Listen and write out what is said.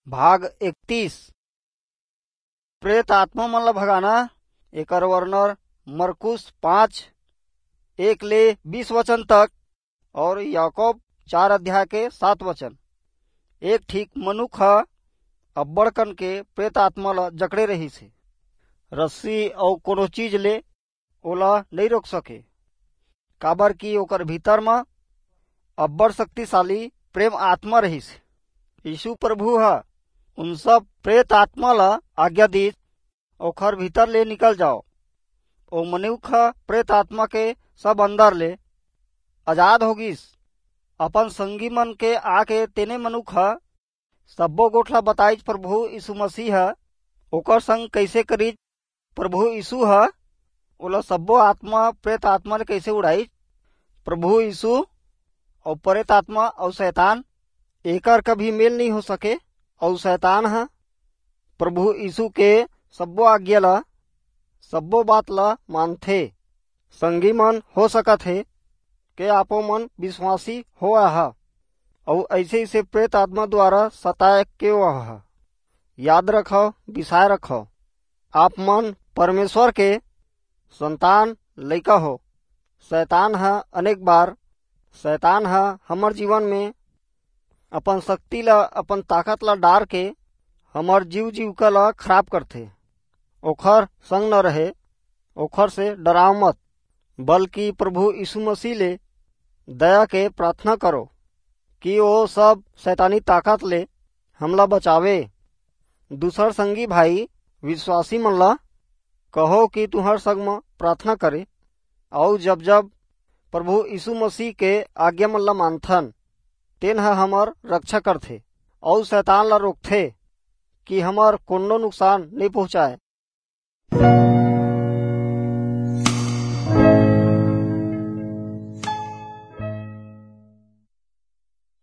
भाग 31 प्रेत आत्मा मन ला भगाना। एकर वर्णन मरकुस 5:1 ले 20 वचन तक और याकूब 4 अध्याय के 7 वचन। एक ठीक मनुख ह अब्बड़ कन के प्रेत आत्मा ला जकड़े रही से, रस्सी और कोनो चीज ले ओला नहीं रोक सके, काबर की ओकर भीतर में अब्बड़ शक्तिशाली प्रेम आत्मा रही से। यीशु प्रभु ह उन सब प्रेत आत्मा ला आज्ञा दी ओखर भीतर ले निकल जाओ। ओ मनुख प्रेत आत्मा के सब अंदर ले आजाद होगिस। अपन संगी मन के आके तेने मनुख सब्बो गोठला बताइज प्रभु यीशु मसीह ओकर संग कैसे करीज। प्रभु यीशु ओला सब्बो आत्मा प्रेत आत्मा ले कैसे उड़ाई। प्रभु यीशु और प्रेत आत्मा और शैतान एकर कभी मेल नहीं हो सके। और शैतान प्रभु यीशु के सब्बो आज्ञा ला सब्बो बात ला मानथे। संगी मन हो सकत है के आपो मन विश्वासी हो और ऐसे ऐसे प्रेत आत्मा द्वारा सताए के याद रखो, बिसाय रखो, आप मन परमेश्वर के संतान लइका हो। शैतान अनेक बार शैतान हमर जीवन में अपन शक्ति ला अपन ताकत ला डार के हमर जीविका ला खराब करथे। ओखर संग न रहे, ओखर से डराव मत, बल्कि प्रभु यीशु मसीह ले दया के प्रार्थना करो कि वो सब शैतानी ताकत ले हमला बचावे। दूसर संगी भाई विश्वासी मन ला कहो कि तुहर संग में प्रार्थना करे और जब जब प्रभु यीशु मसीह के आज्ञा मन ला मानथन तेन हमर रक्षा करथे और शैतान ला रोकथे कि हमर कोनो नुकसान नहीं पहुँचाए।